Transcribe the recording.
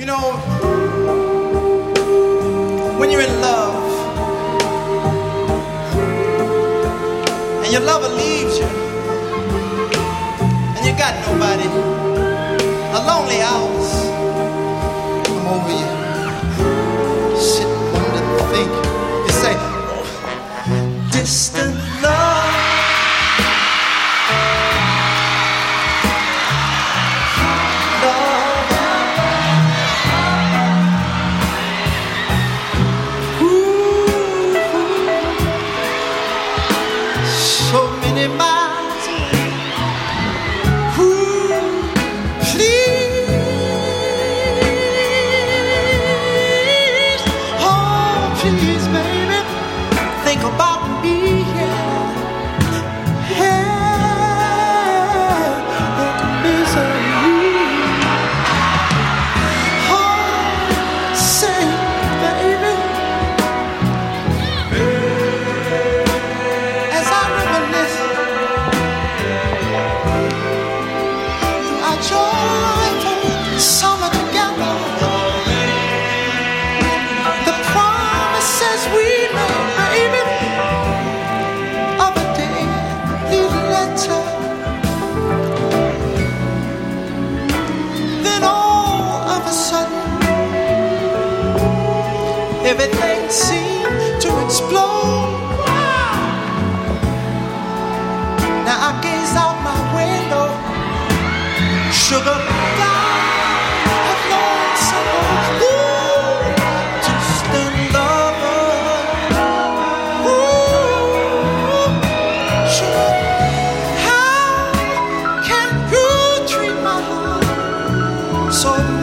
You know, when you're in love and your lover leaves you and you got nobody, a lonely hours come over you. Sit wonder, think, you say, oh, distant love. Everything seemed to explode. Now I gaze out my window, sugar down, have lonesome. Ooh, distant lover. Ooh, sugar, how can you treat my heart so